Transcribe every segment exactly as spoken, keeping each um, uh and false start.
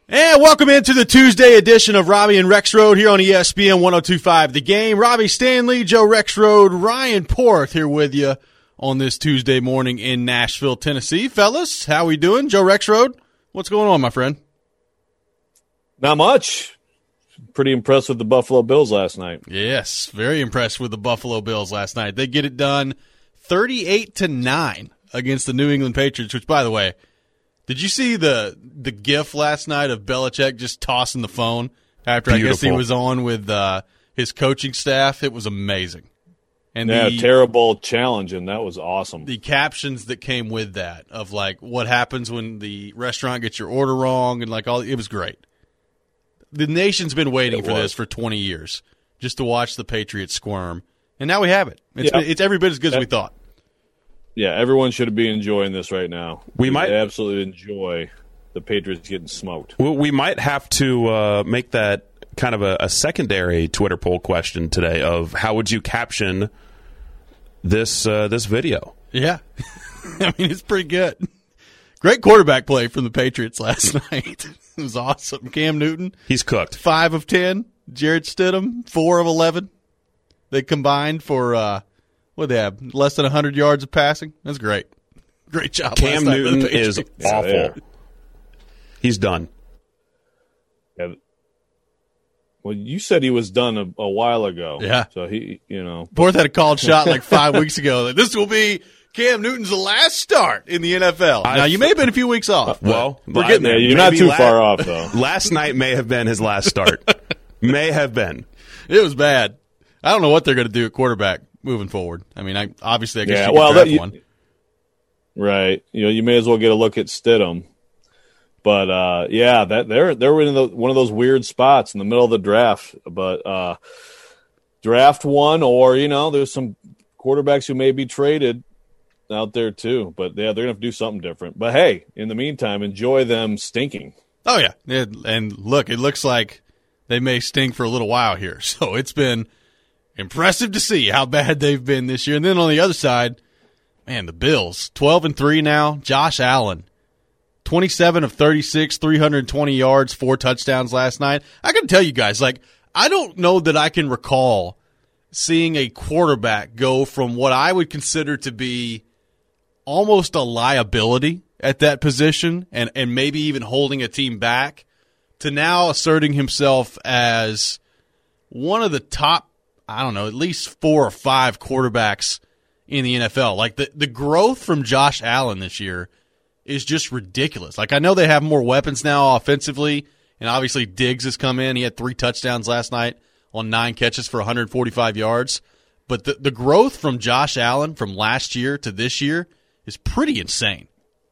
And welcome into the Tuesday edition of Robbie and Rexrode here on E S P N one oh two point five The Game. Robbie Stanley, Joe Rexrode, Ryan Porth here with you on this Tuesday morning in Nashville, Tennessee. Fellas, how we doing? Joe Rexrode, what's going on, my friend? Not much. Pretty impressed with the Buffalo Bills last night. Yes, very impressed with the Buffalo Bills last night. They get it done thirty-eight to nine against the New England Patriots, which, by the way, did you see the the gif last night of Belichick just tossing the phone after Beautiful. I guess he was on with uh, his coaching staff? It was amazing. And yeah, the, terrible challenge, and that was awesome. The captions that came with that of like what happens when the restaurant gets your order wrong and like all it was great. The nation's been waiting it for was. this for twenty years just to watch the Patriots squirm, and now we have it. It's yeah. been, it's every bit as good as we thought. Yeah, everyone should be enjoying this right now. We, we might absolutely enjoy the Patriots getting smoked. Well, we might have to uh, make that kind of a, a secondary Twitter poll question today of how would you caption this uh, this video? Yeah, I mean it's pretty good. Great quarterback play from the Patriots last night. It was awesome. Cam Newton, he's cooked. Five of ten. Jarrett Stidham, four of eleven. They combined for. Uh, What they have? Less than one hundred yards of passing? That's great. Great job. Cam Newton is awful. Yeah. He's done. Yeah. Well, you said he was done a, a while ago. Yeah. So he, you know. Porth had a called shot like five weeks ago. Like, this will be Cam Newton's last start in the N F L. Now, you may have been a few weeks off. Well, we're getting there. You're not too last, far off, though. Last night may have been his last start. May have been. It was bad. I don't know what they're going to do at quarterback moving forward. I mean, I, obviously, I guess yeah, you well, can draft you, one. Right. You know, you may as well get a look at Stidham. But, uh, yeah, that they're they're in the, one of those weird spots in the middle of the draft. But uh, draft one or, you know, there's some quarterbacks who may be traded out there too. But, yeah, they're going to have to do something different. But, hey, in the meantime, enjoy them stinking. Oh, yeah. It, and, look, it looks like they may stink for a little while here. So it's been – impressive to see how bad they've been this year. And then on the other side, man, the Bills, twelve and three now. Josh Allen, twenty-seven of thirty-six, three hundred twenty yards, four touchdowns last night. I got to tell you guys, like, I don't know that I can recall seeing a quarterback go from what I would consider to be almost a liability at that position and, and maybe even holding a team back to now asserting himself as one of the top, I don't know, at least four or five quarterbacks in the N F L. Like, the, the growth from Josh Allen this year is just ridiculous. Like, I know they have more weapons now offensively, and obviously Diggs has come in. He had three touchdowns last night on nine catches for one hundred forty-five yards. But the, the growth from Josh Allen from last year to this year is pretty insane.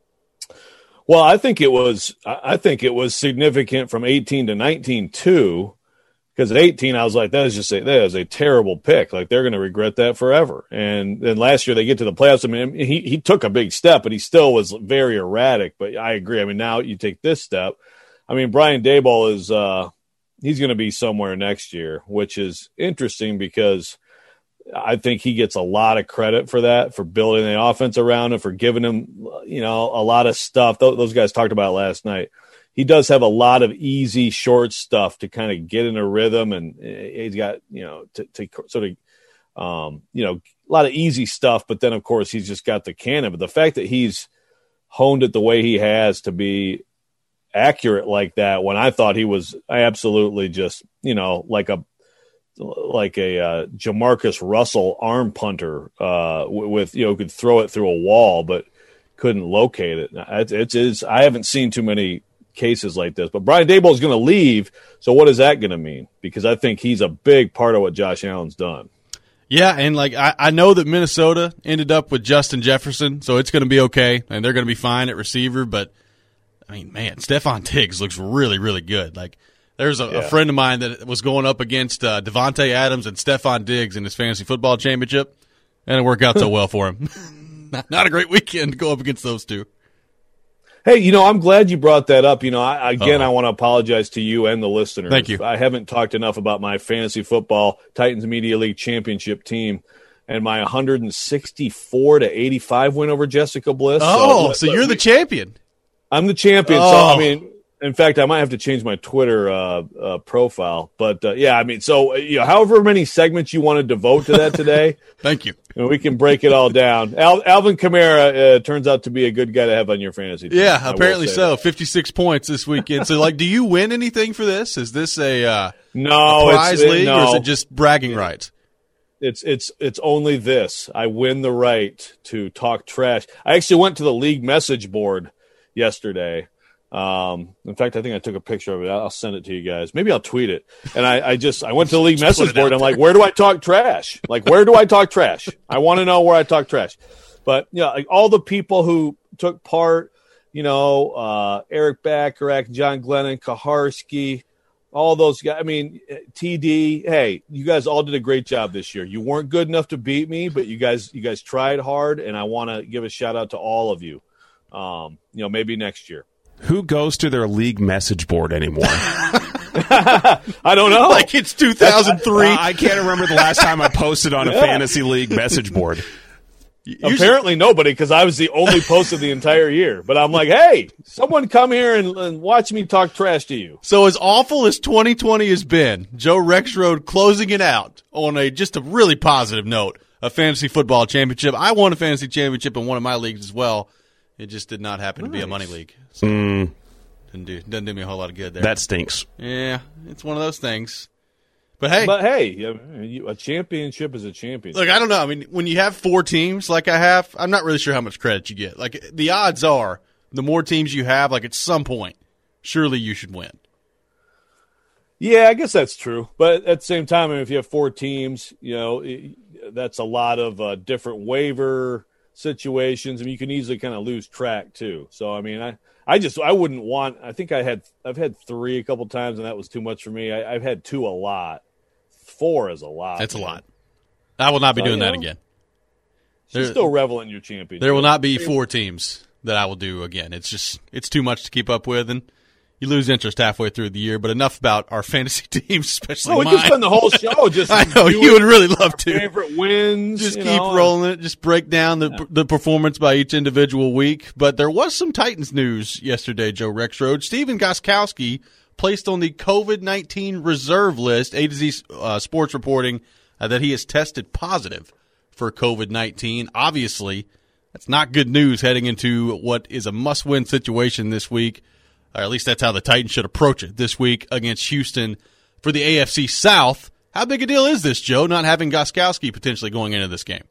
Well, I think it was I think it was significant from eighteen to nineteen too. Because at eighteen, I was like, that is just a, that is a terrible pick. Like, they're going to regret that forever. And then last year they get to the playoffs. I mean, he he took a big step, but he still was very erratic. But I agree. I mean, now you take this step. I mean, Brian Daboll is uh, he's going to be somewhere next year, which is interesting because I think he gets a lot of credit for that, for building the offense around him, for giving him, you know, a lot of stuff. Th- those guys talked about it last night. He does have a lot of easy, short stuff to kind of get in a rhythm, and he's got, you know, to, to sort of, um, you know, a lot of easy stuff. But then, of course, he's just got the cannon. But the fact that he's honed it the way he has to be accurate like that, when I thought he was absolutely just, you know, like a like a uh, Jamarcus Russell arm punter uh, with, you know, could throw it through a wall, but couldn't locate it. It's, it's, it's I haven't seen too many cases like this, but Brian Daboll is going to leave. So what is that going to mean? Because I think he's a big part of what Josh Allen's done. Yeah, and like I, I know that Minnesota ended up with Justin Jefferson, so it's going to be okay, and they're going to be fine at receiver. But I mean, man, Stephon Diggs looks really, really good. Like, there's a, yeah. a friend of mine that was going up against uh, Devontae Adams and Stephon Diggs in his fantasy football championship, and it worked out so well for him. not, not a great weekend to go up against those two. Hey, you know, I'm glad you brought that up. You know, I, again, Uh-oh. I want to apologize to you and the listeners. Thank you. I haven't talked enough about my fantasy football Titans Media League championship team and my one sixty-four to eighty-five win over Jessica Bliss. Oh, so, so you're the champion. I'm the champion. Oh. So, I mean, In fact, I might have to change my Twitter uh, uh, profile. But, uh, yeah, I mean, so, you know, however many segments you want to devote to that today. Thank you. And we can break it all down. Al- Alvin Kamara uh, turns out to be a good guy to have on your fantasy team. Yeah, apparently so. That. fifty-six points this weekend. So, like, do you win anything for this? Is this a, uh, no, a prize it's, league, no. or is it just bragging rights? It's it's it's only this. I win the right to talk trash. I actually went to the league message board yesterday. Um, in fact, I think I took a picture of it. I'll send it to you guys. Maybe I'll tweet it. And I, I just I went to the league message board. I'm like, where do I talk trash? Like, where do I talk trash? I want to know where I talk trash. But yeah, you know, like all the people who took part, you know, uh, Eric Bacharach, John Glennon, Kaharski, all those guys. I mean, T D. Hey, you guys all did a great job this year. You weren't good enough to beat me, but you guys, you guys tried hard, and I want to give a shout out to all of you. Um, you know, maybe next year. Who goes to their league message board anymore? I don't know. Like it's two thousand three. Uh, I can't remember the last time I posted on a yeah. fantasy league message board. Apparently nobody, because I was the only post of the entire year. But I'm like, hey, someone come here and, and watch me talk trash to you. So as awful as twenty twenty has been, Joe Rexrode closing it out on a just a really positive note, a fantasy football championship. I won a fantasy championship in one of my leagues as well. It just did not happen nice. to be a money league. So mm. didn't do doesn't do me a whole lot of good there. That stinks. Yeah, it's one of those things. But hey, but hey, a championship is a championship. Look, I don't know. I mean, when you have four teams like I have, I'm not really sure how much credit you get. Like the odds are, the more teams you have, like at some point, surely you should win. Yeah, I guess that's true. But at the same time, I mean, if you have four teams, you know, that's a lot of uh, different waiver situations, and you can easily kind of lose track too. So, I mean, I, I just I wouldn't want. I think I had I've had three a couple times, and that was too much for me. I, I've had two a lot. Four is a lot. That's man. a lot. I will not be so, doing you know, that again. There, still revel in your championship. There will not be four teams that I will do again. It's just it's too much to keep up with, and you lose interest halfway through the year. But enough about our fantasy teams, especially well, we mine. can spend the whole show just. I know you would really love to. Favorite wins. Just you keep know. rolling it. Just break down the Yeah. the performance by each individual week. But there was some Titans news yesterday. Joe Rexrode, Stephen Gostkowski placed on the COVID nineteen reserve list. A to Z uh, Sports reporting uh, that he has tested positive for COVID nineteen. Obviously, that's not good news heading into what is a must-win situation this week. Or at least that's how the Titans should approach it this week against Houston for the A F C South. How big a deal is this, Joe, not having Gostkowski potentially going into this game?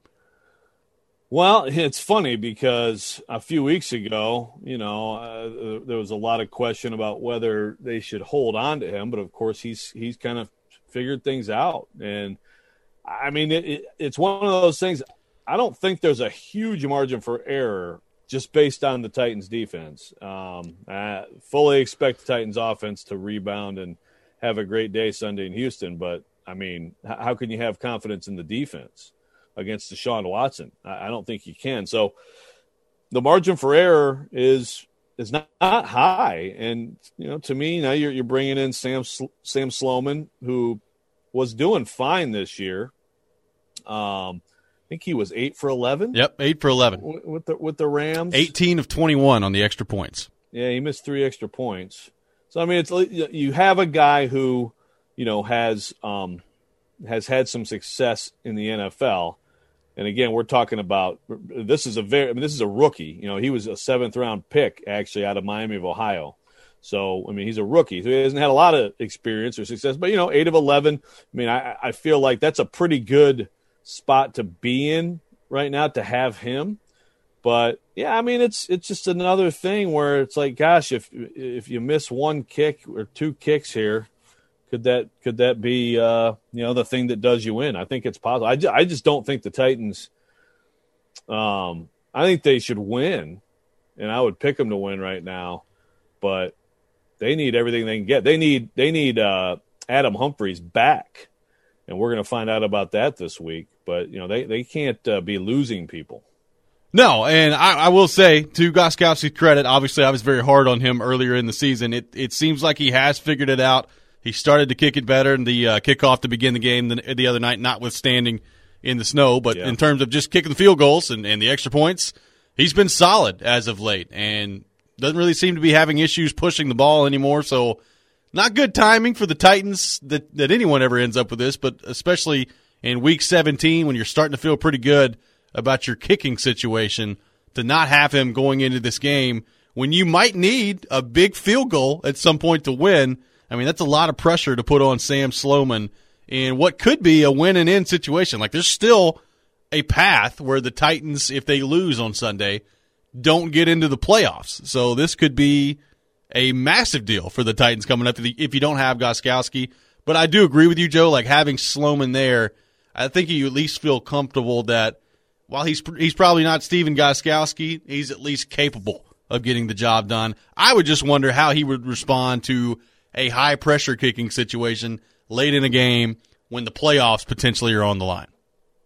Well, it's funny because a few weeks ago, you know, uh, there was a lot of question about whether they should hold on to him, but of course he's he's kind of figured things out. And I mean, it, it, it's one of those things. I don't think there's a huge margin for error just based on the Titans defense. Um, I fully expect the Titans offense to rebound and have a great day Sunday in Houston. But I mean, how can you have confidence in the defense against Deshaun Watson? I don't think you can. So the margin for error is is not, not high. And, you know, to me, now you're, you're bringing in Sam Sam Sloman, who was doing fine this year. Um, I think he was eight for eleven. Yep, eight for eleven with the with the Rams. Eighteen of twenty-one on the extra points. Yeah, he missed three extra points. So I mean, it's you have a guy who, you know, has um, has had some success in the N F L. And again, we're talking about this is a very I mean, this is a rookie. You know, he was a seventh round pick actually out of Miami of Ohio. So I mean, he's a rookie. So he hasn't had a lot of experience or success. But you know, eight of eleven. I mean, I, I feel like that's a pretty good spot to be in right now to have him. But yeah, I mean, it's it's just another thing where it's like, gosh, if if you miss one kick or two kicks here, could that could that be uh, you know the thing that does you in? I think it's possible. I, ju- I just don't think the Titans. Um, I think they should win, and I would pick them to win right now. But they need everything they can get. They need they need uh, Adam Humphries back, and we're going to find out about that this week. But you know they they can't uh, be losing people. No, and I, I will say, to Gostkowski's credit, obviously I was very hard on him earlier in the season. It it seems like he has figured it out. He started to kick it better in the uh, kickoff to begin the game the, the other night, notwithstanding in the snow. But yeah. in terms of just kicking the field goals and, and the extra points, he's been solid as of late. And doesn't really seem to be having issues pushing the ball anymore. So not good timing for the Titans that, that anyone ever ends up with this, but especially in week seventeen when you're starting to feel pretty good about your kicking situation, to not have him going into this game when you might need a big field goal at some point to win. I mean, that's a lot of pressure to put on Sam Sloman in what could be a win and in situation. Like, there's still a path where the Titans, if they lose on Sunday, don't get into the playoffs. So this could be a massive deal for the Titans coming up if you don't have Gostkowski. But I do agree with you, Joe, like having Sloman there, I think you at least feel comfortable that while he's he's probably not Stephen Gostkowski, he's at least capable of getting the job done. I would just wonder how he would respond to a high-pressure kicking situation late in a game when the playoffs potentially are on the line.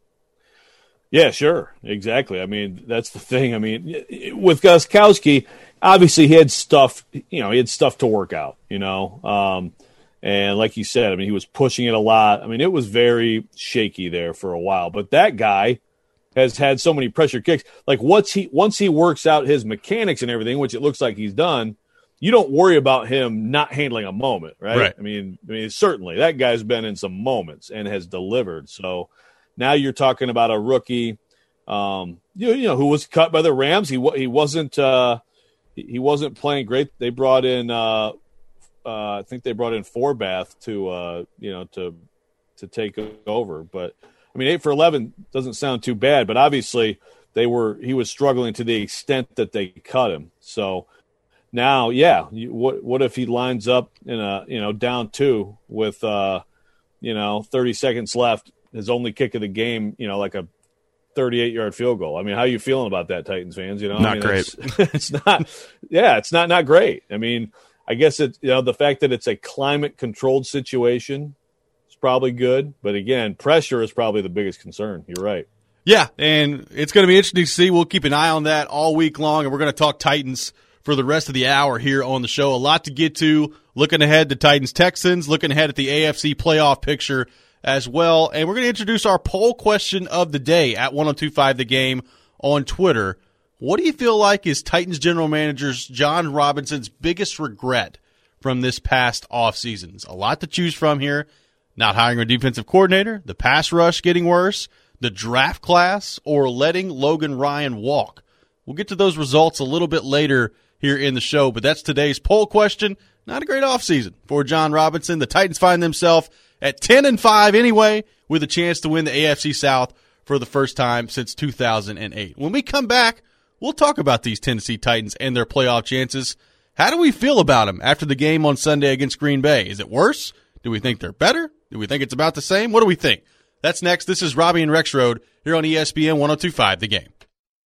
Yeah, sure. Exactly. I mean, that's the thing. I mean, with Gostkowski, obviously he had stuff, you know, he had stuff to work out, you know. Um, and like you said, I mean, he was pushing it a lot. I mean, it was very shaky there for a while. But that guy has had so many pressure kicks. Like once he once he works out his mechanics and everything, which it looks like he's done, you don't worry about him not handling a moment, right? Right. I mean, I mean, certainly that guy's been in some moments and has delivered. So now you're talking about a rookie, um, you, you know, who was cut by the Rams. He he wasn't uh, he wasn't playing great. They brought in, uh, uh, I think they brought in Forbath to uh, you know to to take over, but. I mean, eight for eleven doesn't sound too bad, but obviously they were he was struggling to the extent that they cut him. So now, yeah, you, what what if he lines up in a you know down two with uh, you know thirty seconds left, his only kick of the game, you know, like a thirty-eight yard field goal? I mean, how are you feeling about that, Titans fans? You know, not I mean, great. It's, it's not, yeah, it's not not great. I mean, I guess it you know the fact that it's a climate controlled situation. Probably good, but again, pressure is probably the biggest concern. You're right. Yeah, and it's going to be interesting to see. We'll keep an eye on that all week long, and we're going to talk Titans for the rest of the hour here on the show. A lot to get to, looking ahead to Titans-Texans, looking ahead at the A F C playoff picture as well, and we're going to introduce our poll question of the day at ten twenty-five The Game on Twitter. What do you feel like is Titans general manager John Robinson's biggest regret from this past offseason? A lot to choose from here. Not hiring a defensive coordinator, the pass rush getting worse, the draft class, or letting Logan Ryan walk. We'll get to those results a little bit later here in the show, but that's today's poll question. Not a great offseason for John Robinson. The Titans find themselves at ten and five anyway, with a chance to win the A F C South for the first time since two thousand eight. When we come back, we'll talk about these Tennessee Titans and their playoff chances. How do we feel about them after the game on Sunday against Green Bay? Is it worse? Do we think they're better? Do we think it's about the same? What do we think? That's next. This is Robbie and Rexroad here on E S P N ten twenty-five The Game.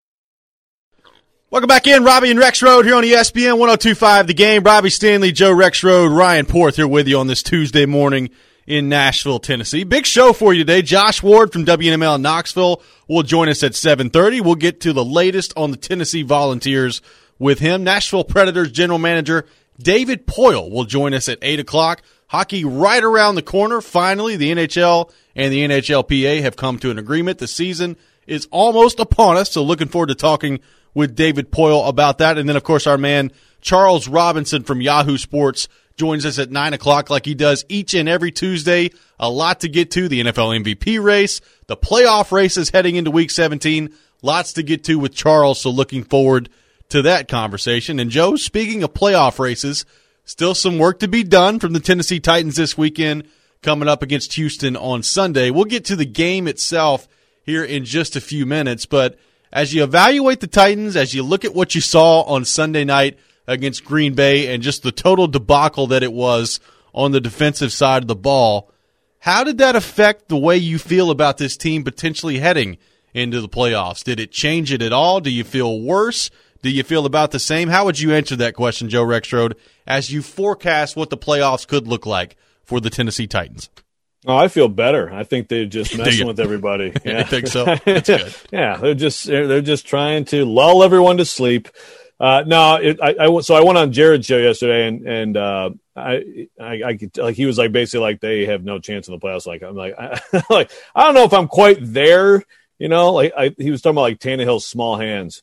Welcome back in. Robbie and Rexroad here on E S P N ten twenty-five The Game. Robbie Stanley, Joe Rexroad, Ryan Porth here with you on this Tuesday morning in Nashville, Tennessee. Big show for you today. Josh Ward from W N M L in Knoxville will join us at seven thirty. We'll get to the latest on the Tennessee Volunteers with him. Nashville Predators general manager David Poile will join us at eight o'clock. Hockey right around the corner. Finally, the N H L and the N H L P A have come to an agreement. The season is almost upon us, so looking forward to talking with David Poile about that. And then, of course, our man Charles Robinson from Yahoo Sports joins us at nine o'clock like he does each and every Tuesday. A lot to get to. The N F L M V P race, the playoff races heading into Week seventeen. Lots to get to with Charles, so looking forward to that conversation. And, Joe, speaking of playoff races, still some work to be done from the Tennessee Titans this weekend coming up against Houston on Sunday. We'll get to the game itself here in just a few minutes, but as you evaluate the Titans, as you look at what you saw on Sunday night against Green Bay and just the total debacle that it was on the defensive side of the ball, how did that affect the way you feel about this team potentially heading into the playoffs? Did it change it at all? Do you feel worse? Do you feel about the same? How would you answer that question, Joe Rexroad, as you forecast what the playoffs could look like for the Tennessee Titans? Oh, I feel better. I think they're just messing with everybody. Yeah. I think so. That's good. Yeah, they're just they're just trying to lull everyone to sleep. Uh, no, it, I, I so I went on Jared's show yesterday, and and uh, I, I I could like he was like basically like they have no chance in the playoffs. Like I'm like I, like I don't know if I'm quite there. You know, like I, he was talking about like Tannehill's small hands.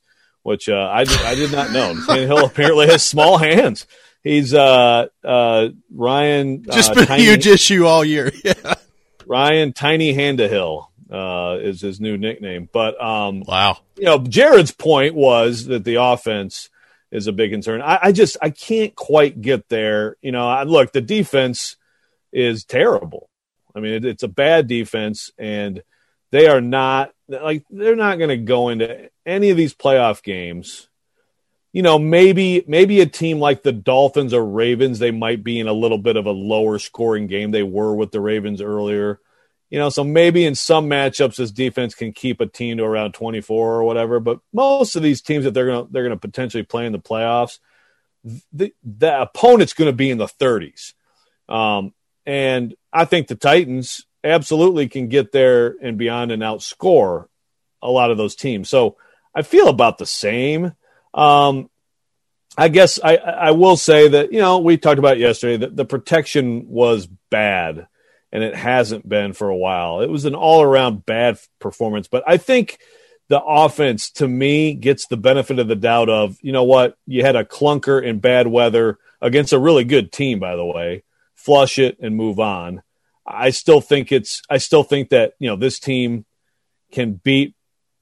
which uh, I, did, I did not know. Tannehill apparently has small hands. He's uh, uh, Ryan. Just uh, been a Tiny, huge issue all year. Yeah. Ryan Tiny Handahill uh, is his new nickname. But, um, wow. you know, Jared's point was that the offense is a big concern. I, I just I can't quite get there. You know, I, look, the defense is terrible. I mean, it, it's a bad defense, and they are not like they're not going to go into any of these playoff games. You know, maybe maybe a team like the Dolphins or Ravens, they might be in a little bit of a lower scoring game. They were with the Ravens earlier. You know, so maybe in some matchups this defense can keep a team to around twenty-four or whatever. But most of these teams that they're going to they're going to potentially play in the playoffs, the, the opponent's going to be in the thirties. Um, and I think the Titans absolutely can get there and beyond and outscore a lot of those teams. So I feel about the same. Um, I guess I, I will say that, you know, we talked about yesterday that the protection was bad, and it hasn't been for a while. It was an all-around bad performance. But I think the offense, to me, gets the benefit of the doubt of, you know what, you had a clunker in bad weather against a really good team, by the way. Flush it and move on. I still think it's – I still think that, you know, this team can beat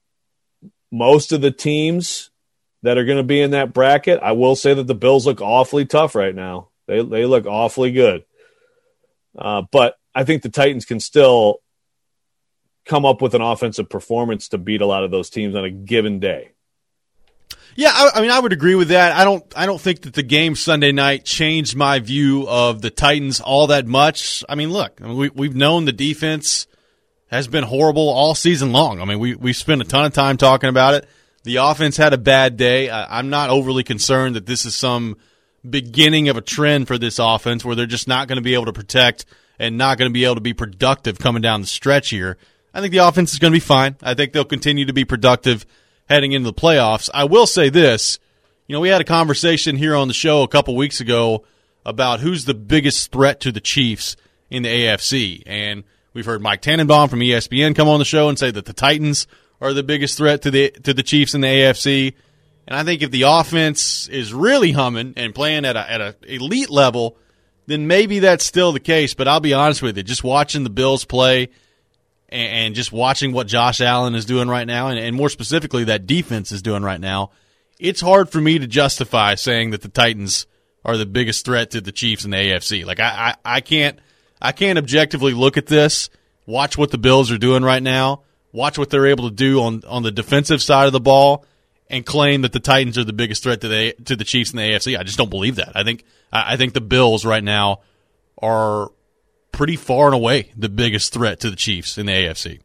most of the teams that are going to be in that bracket. I will say that the Bills look awfully tough right now. They they look awfully good. Uh, but I think the Titans can still come up with an offensive performance to beat a lot of those teams on a given day. Yeah, I, I mean, I would agree with that. I don't I don't think that the game Sunday night changed my view of the Titans all that much. I mean, look, I mean, we, we've known the defense has been horrible all season long. I mean, we, we spent a ton of time talking about it. The offense had a bad day. I, I'm not overly concerned that this is some beginning of a trend for this offense where they're just not going to be able to protect and not going to be able to be productive coming down the stretch here. I think the offense is going to be fine. I think they'll continue to be productive heading into the playoffs. I will say this. You know, we had a conversation here on the show a couple weeks ago about who's the biggest threat to the Chiefs in the A F C. And we've heard Mike Tannenbaum from E S P N come on the show and say that the Titans are the biggest threat to the to the Chiefs in the A F C. And I think if the offense is really humming and playing at a at a elite level, then maybe that's still the case. But I'll be honest with you, just watching the Bills play and, and just watching what Josh Allen is doing right now, and, and more specifically that defense is doing right now, it's hard for me to justify saying that the Titans are the biggest threat to the Chiefs in the A F C. Like I, I, I can't I can't objectively look at this, watch what the Bills are doing right now, watch what they're able to do on, on the defensive side of the ball, and claim that the Titans are the biggest threat to the to the Chiefs in the A F C. I just don't believe that. I think I think the Bills right now are pretty far and away the biggest threat to the Chiefs in the A F C.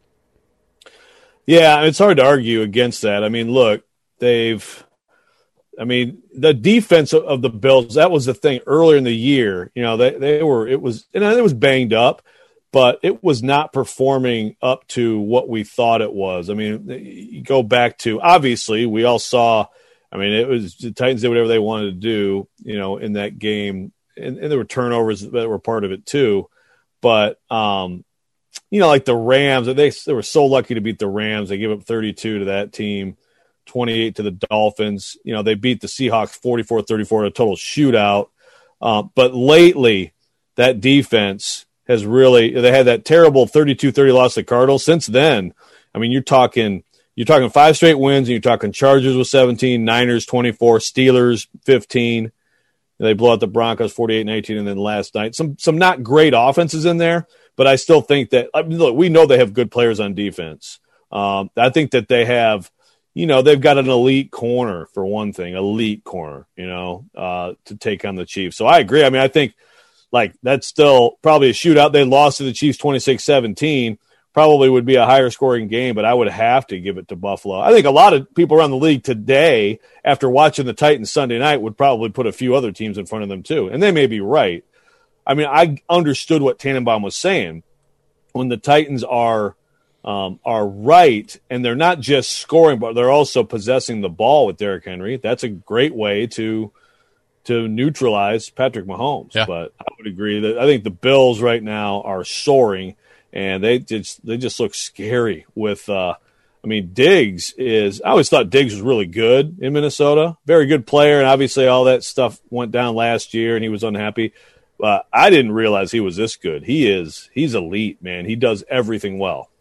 Yeah, it's hard to argue against that. I mean, look, they've I mean, the defense of the Bills, that was the thing earlier in the year. You know, they, they were it was and it was banged up, but it was not performing up to what we thought it was. I mean, you go back to, obviously, we all saw, I mean, it was the Titans did whatever they wanted to do, you know, in that game. And, and there were turnovers that were part of it too. But, um, you know, like the Rams, they, they were so lucky to beat the Rams. They gave up thirty-two to that team, twenty-eight to the Dolphins. You know, they beat the Seahawks forty-four thirty-four, a total shootout. Uh, but lately, that defense has really, they had that terrible thirty-two thirty loss to the Cardinals. Since then, I mean, you're talking, you're talking five straight wins, and you're talking Chargers with seventeen, Niners twenty-four, Steelers fifteen. They blow out the Broncos forty-eight nineteen, and then last night, some some not great offenses in there, but I still think that, I mean, look, we know they have good players on defense. Um, I think that they have, you know, they've got an elite corner, for one thing, elite corner, you know, uh, to take on the Chiefs. So I agree. I mean, I think, like, that's still probably a shootout. They lost to the Chiefs twenty-six seventeen. Probably would be a higher scoring game, but I would have to give it to Buffalo. I think a lot of people around the league today, after watching the Titans Sunday night, would probably put a few other teams in front of them too. And they may be right. I mean, I understood what Tannenbaum was saying. When the Titans are um, are right, and they're not just scoring, but they're also possessing the ball with Derrick Henry, that's a great way to to neutralize Patrick Mahomes. Yeah. But I would agree that I think the Bills right now are soaring, and they just they just look scary with uh, I mean, Diggs is – I always thought Diggs was really good in Minnesota. Very good player, and obviously all that stuff went down last year, and he was unhappy. Uh, I didn't realize he was this good. He is – he's elite, man. He does everything well.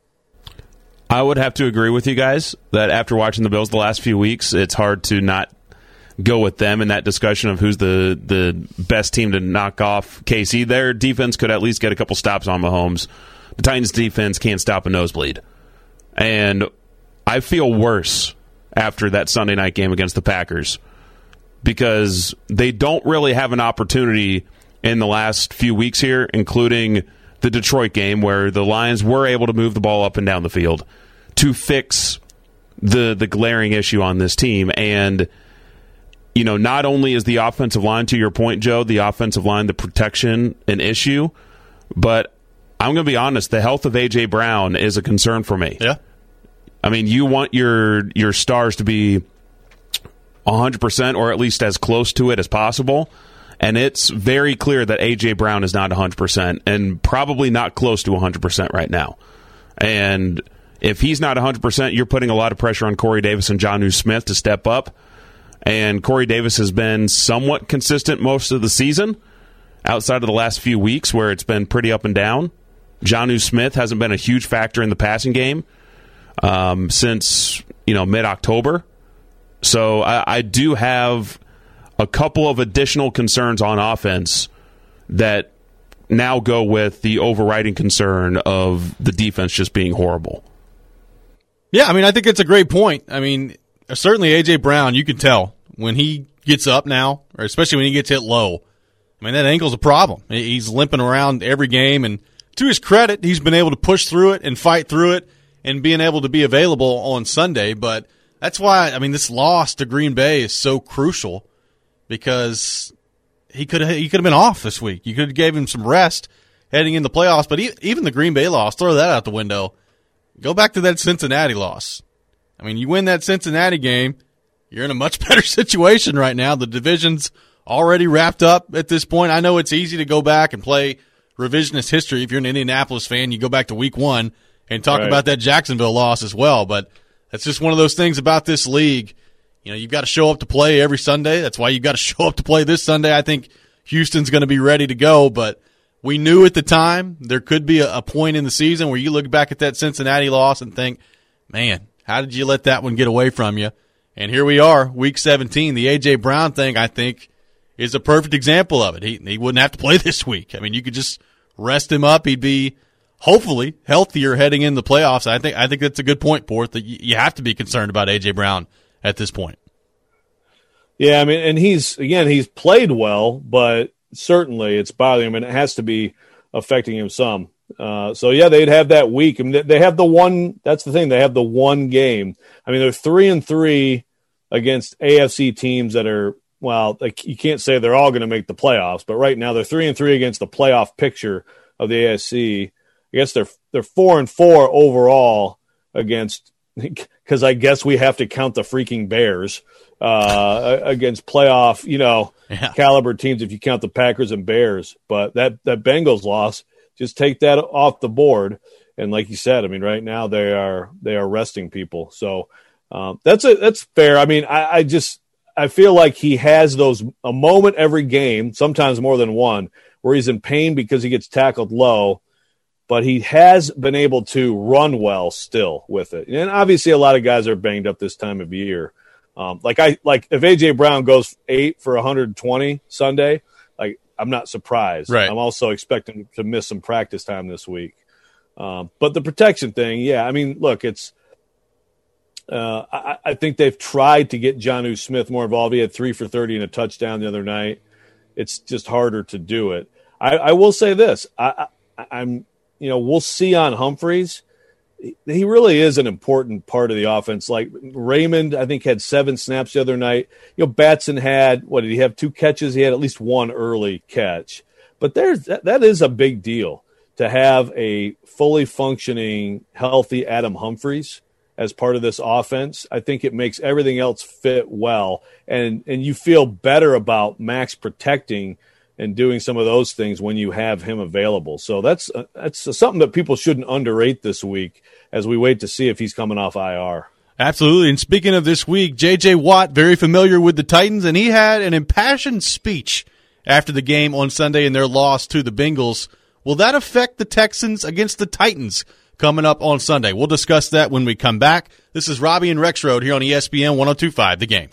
I would have to agree with you guys that after watching the Bills the last few weeks, it's hard to not go with them in that discussion of who's the, the best team to knock off K C. Their defense could at least get a couple stops on Mahomes. The Titans' defense can't stop a nosebleed. And I feel worse after that Sunday night game against the Packers because they don't really have an opportunity in the last few weeks here, including the Detroit game where the Lions were able to move the ball up and down the field to fix the the glaring issue on this team. And, you know, not only is the offensive line, to your point, Joe, the offensive line, the protection, an issue, but I'm going to be honest, the health of A J. Brown is a concern for me. Yeah. I mean, you want your your stars to be one hundred percent or at least as close to it as possible. And it's very clear that A J. Brown is not one hundred percent and probably not close to one hundred percent right now. And if he's not one hundred percent, you're putting a lot of pressure on Corey Davis and Jonnu Smith to step up. And Corey Davis has been somewhat consistent most of the season, outside of the last few weeks where it's been pretty up and down. Jonnu Smith hasn't been a huge factor in the passing game um, since, you know, mid-October. So I, I do have a couple of additional concerns on offense that now go with the overriding concern of the defense just being horrible. Yeah, I mean, I think it's a great point. I mean, certainly A J. Brown, you can tell when he gets up now, or especially when he gets hit low, I mean, that ankle's a problem. He's limping around every game, and to his credit, he's been able to push through it and fight through it and being able to be available on Sunday. But that's why, I mean, this loss to Green Bay is so crucial because he could have he could have been off this week. You could have gave him some rest heading into playoffs. But even the Green Bay loss, throw that out the window. Go back to that Cincinnati loss. I mean, you win that Cincinnati game, you're in a much better situation right now. The division's already wrapped up at this point. I know it's easy to go back and play revisionist history. If you're an Indianapolis fan, you go back to week one and talk right. about that Jacksonville loss as well. But that's just one of those things about this league. You know, you've got to show up to play every Sunday. That's why you've got to show up to play this Sunday. I think Houston's going to be ready to go, but we knew at the time there could be a, a point in the season where you look back at that Cincinnati loss and think, man, how did you let that one get away from you? And here we are, week seventeen. The A J. Brown thing, I think, is a perfect example of it. He he wouldn't have to play this week. I mean, you could just rest him up. He'd be hopefully healthier heading into the playoffs. I think I think that's a good point, Porth, that you, you have to be concerned about A J. Brown at this point. Yeah, I mean, and he's, again, he's played well, but certainly it's bothering him, and it has to be affecting him some. Uh, so, yeah, they'd have that week. I mean, they have the one – that's the thing. They have the one game. I mean, they're three and three against A F C teams that are – well, like, you can't say they're all going to make the playoffs, but right now they're three and three against the playoff picture of the A F C. I guess they're they're four and four overall against – because I guess we have to count the freaking Bears uh, against playoff, you know, yeah. caliber teams if you count the Packers and Bears. But that, that Bengals loss, just take that off the board. And like you said, I mean, right now they are they are resting people. So um, that's a, that's fair. I mean, I, I just I feel like he has those a moment every game, sometimes more than one, where he's in pain because he gets tackled low. But he has been able to run well still with it. And obviously a lot of guys are banged up this time of year. Um, like I like if A J. Brown goes eight for one hundred twenty Sunday, like I'm not surprised. Right. I'm also expecting to miss some practice time this week. Um, but the protection thing, yeah, I mean, look, it's uh, I, I think they've tried to get Jonnu Smith more involved. He had three for thirty and a touchdown the other night. It's just harder to do it. I, I will say this. I, I, I'm You know, we'll see on Humphreys. He really is an important part of the offense. Like Raymond, I think, had seven snaps the other night. You know, Batson had, what, did he have two catches? He had at least one early catch. But there's that, that is a big deal to have a fully functioning, healthy Adam Humphreys as part of this offense. I think it makes everything else fit well. And, and you feel better about Max protecting and doing some of those things when you have him available. So that's uh, that's something that people shouldn't underrate this week as we wait to see if he's coming off I R. Absolutely. And speaking of this week, J J. Watt, very familiar with the Titans, and he had an impassioned speech after the game on Sunday in their loss to the Bengals. Will that affect the Texans against the Titans coming up on Sunday? We'll discuss that when we come back. This is Robbie and Rexrode here on E S P N one oh two point five The Game.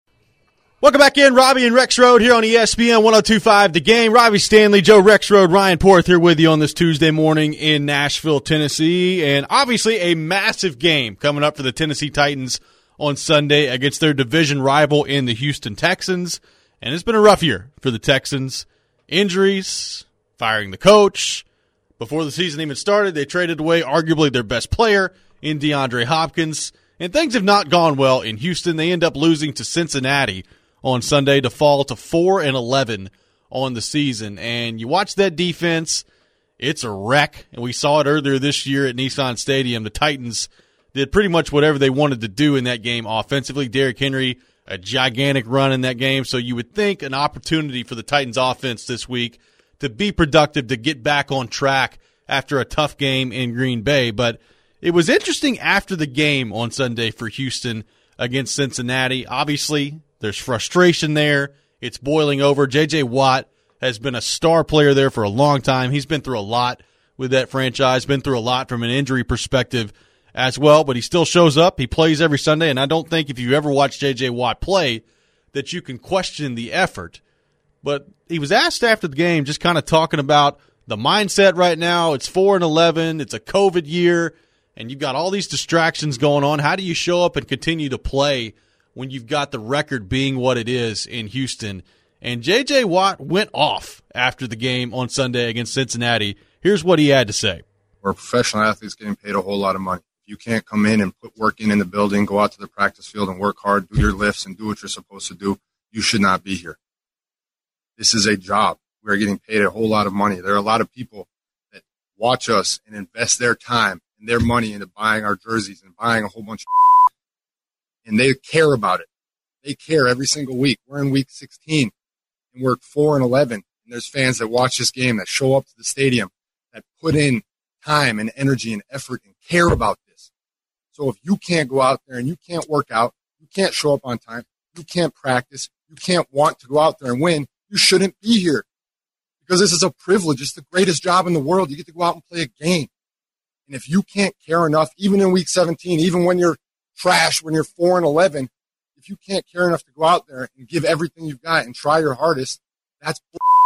Welcome back in, Robbie and Rexrode here on E S P N one oh two point five The Game. Robbie Stanley, Joe Rexrode, Ryan Porth here with you on this Tuesday morning in Nashville, Tennessee. And obviously a massive game coming up for the Tennessee Titans on Sunday against their division rival in the Houston Texans. And it's been a rough year for the Texans. Injuries, firing the coach. Before the season even started, they traded away arguably their best player in DeAndre Hopkins. And things have not gone well in Houston. They end up losing to Cincinnati on Sunday to fall to four and eleven on the season. And you watch that defense, it's a wreck. And we saw it earlier this year at Nissan Stadium. The Titans did pretty much whatever they wanted to do in that game offensively. Derrick Henry, a gigantic run in that game. So you would think an opportunity for the Titans offense this week to be productive, to get back on track after a tough game in Green Bay. But it was interesting after the game on Sunday for Houston against Cincinnati. Obviously, there's frustration there. It's boiling over. J J. Watt has been a star player there for a long time. He's been through a lot with that franchise, been through a lot from an injury perspective as well, but he still shows up. He plays every Sunday, and I don't think if you ever watch J J. Watt play that you can question the effort. But he was asked after the game, just kind of talking about the mindset right now. It's four and eleven. It's a COVID year, and you've got all these distractions going on. How do you show up and continue to play when you've got the record being what it is in Houston? And J J. Watt went off after the game on Sunday against Cincinnati. Here's what he had to say. We're professional athletes getting paid a whole lot of money. If you can't come in and put work in in the building, go out to the practice field and work hard, do your lifts and do what you're supposed to do, you should not be here. This is a job. We're getting paid a whole lot of money. There are a lot of people that watch us and invest their time and their money into buying our jerseys and buying a whole bunch of and they care about it. They care every single week. We're in week sixteen, and we're four and eleven, and there's fans that watch this game, that show up to the stadium, that put in time and energy and effort and care about this. So if you can't go out there and you can't work out, you can't show up on time, you can't practice, you can't want to go out there and win, you shouldn't be here. Because this is a privilege. It's the greatest job in the world. You get to go out and play a game. And if you can't care enough, even in week seventeen, even when you're trash, when you're four and eleven, if you can't care enough to go out there and give everything you've got and try your hardest, that's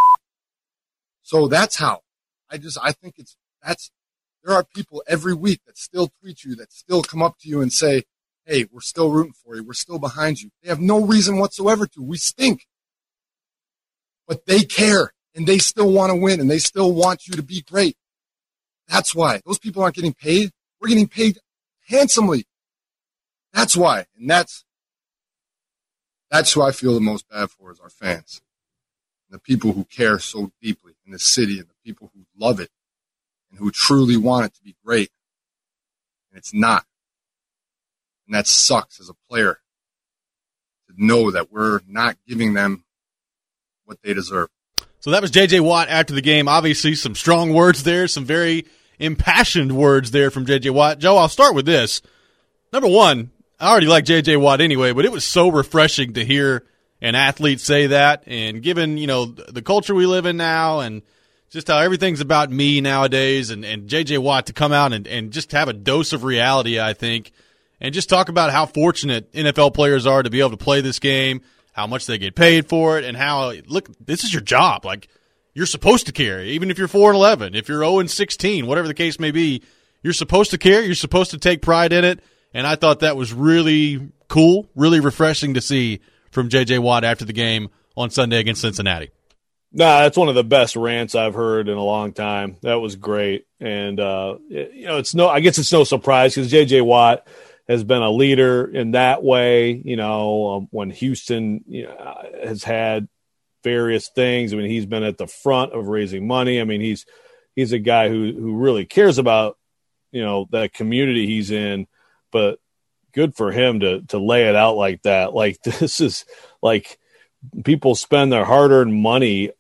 so that's how I just I think it's that's there are people every week that still tweet you, that still come up to you and say, hey, we're still rooting for you, we're still behind you. They have no reason whatsoever to. We stink, but they care and they still want to win and they still want you to be great. That's why those people aren't getting paid. We're getting paid handsomely. That's why. And that's that's who I feel the most bad for is our fans. And the people who care so deeply in the city and the people who love it and who truly want it to be great. And it's not. And that sucks as a player to know that we're not giving them what they deserve. So that was J J. Watt after the game. Obviously some strong words there, some very impassioned words there from J J. Watt. Joe, I'll start with this. Number one, I already like J J. Watt anyway, but it was so refreshing to hear an athlete say that. And given, you know, the culture we live in now and just how everything's about me nowadays, and, and J J. Watt to come out and, and just have a dose of reality, I think, and just talk about how fortunate N F L players are to be able to play this game, how much they get paid for it, and how, look, this is your job. Like, you're supposed to care, even if you're four and eleven, if you're oh and sixteen, whatever the case may be, you're supposed to care, you're supposed to take pride in it. And I thought that was really cool, really refreshing to see from J J. Watt after the game on Sunday against Cincinnati. Nah, that's one of the best rants I've heard in a long time. That was great. And, uh, you know, it's no, I guess it's no surprise because J J. Watt has been a leader in that way. You know, um, when Houston you know, has had various things, I mean, he's been at the front of raising money. I mean, he's, he's a guy who, who really cares about, you know, that community he's in. But good for him to to lay it out like that. Like, this is like people spend their hard-earned money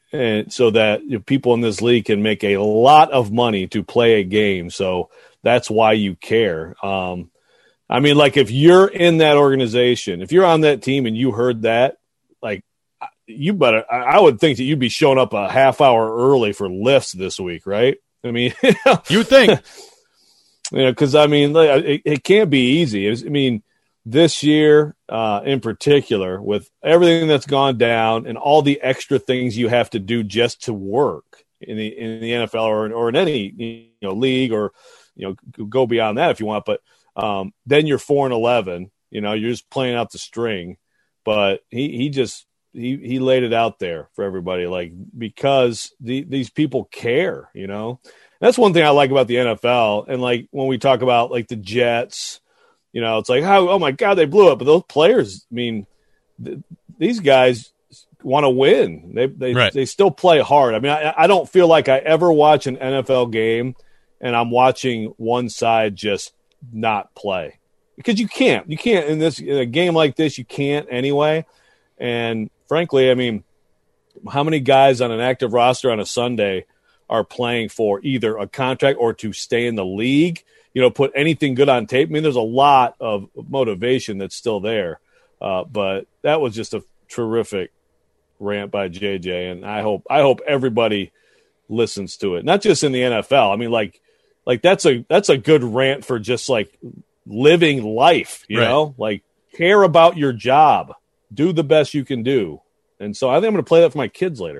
and so that you know, people in this league can make a lot of money to play a game. So that's why you care. Um, I mean, like if you're in that organization, if you're on that team and you heard that, like you better, I would think that you'd be showing up a half hour early for lifts this week, right? I mean, you would think, you know, because I mean, like, it, it can't be easy. I mean, this year uh, in particular, with everything that's gone down and all the extra things you have to do just to work in the in the N F L or or in any you know league or you know go beyond that if you want, but um, then you're four and eleven. You know, you're just playing out the string. But he he just he he laid it out there for everybody, like because the, these people care. You know, that's one thing I like about the N F L. And like when we talk about like the Jets. You know, it's like, oh, oh, my God, they blew it. But those players, I mean, th- these guys want to win. They they, right. they still play hard. I mean, I, I don't feel like I ever watch an N F L game and I'm watching one side just not play. Because you can't. You can't in this in a game like this, you can't anyway. And frankly, I mean, how many guys on an active roster on a Sunday are playing for either a contract or to stay in the league? You know, put anything good on tape. I mean, there's a lot of motivation that's still there. Uh, but that was just a terrific rant by J J, and I hope I hope everybody listens to it. Not just in the N F L. I mean, like like that's a that's a good rant for just like living life, you right. know? Like care about your job. Do the best you can do. And so I think I'm going to play that for my kids later.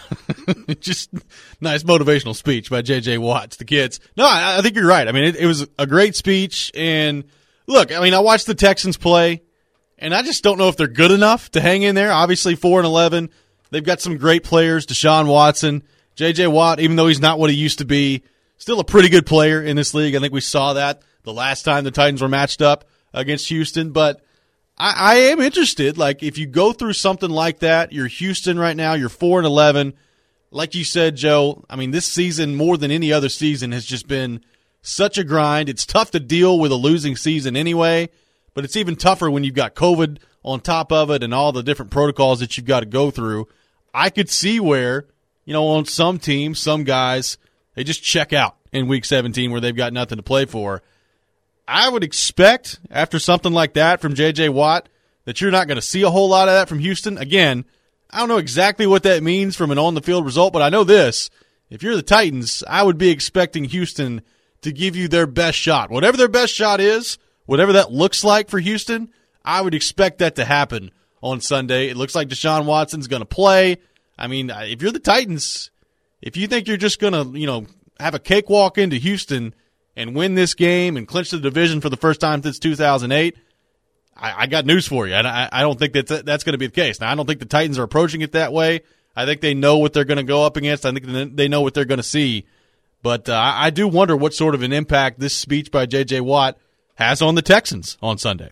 Just nice motivational speech by J J Watt to the kids. No, I, I think you're right. I mean, it, it was a great speech. And look, I mean, I watched the Texans play, and I just don't know if they're good enough to hang in there. Obviously, four and eleven. They've got some great players. Deshaun Watson, J J Watt, even though he's not what he used to be, still a pretty good player in this league. I think we saw that the last time the Titans were matched up against Houston. But I, I am interested. Like, if you go through something like that, you're Houston right now, you're four and eleven. Like you said, Joe, I mean, this season more than any other season has just been such a grind. It's tough to deal with a losing season anyway, but it's even tougher when you've got COVID on top of it and all the different protocols that you've got to go through. I could see where, you know, on some teams, some guys, they just check out in week seventeen where they've got nothing to play for. I would expect after something like that from J J Watt that you're not going to see a whole lot of that from Houston. Again, I don't know exactly what that means from an on-the-field result, but I know this. If you're the Titans, I would be expecting Houston to give you their best shot. Whatever their best shot is, whatever that looks like for Houston, I would expect that to happen on Sunday. It looks like Deshaun Watson's going to play. I mean, if you're the Titans, if you think you're just going to, you know, have a cakewalk into Houston and win this game and clinch the division for the first time since two thousand eight, I, I got news for you. I, I don't think that's, that's going to be the case. Now, I don't think the Titans are approaching it that way. I think they know what they're going to go up against. I think they know what they're going to see. But uh, I do wonder what sort of an impact this speech by J J Watt has on the Texans on Sunday.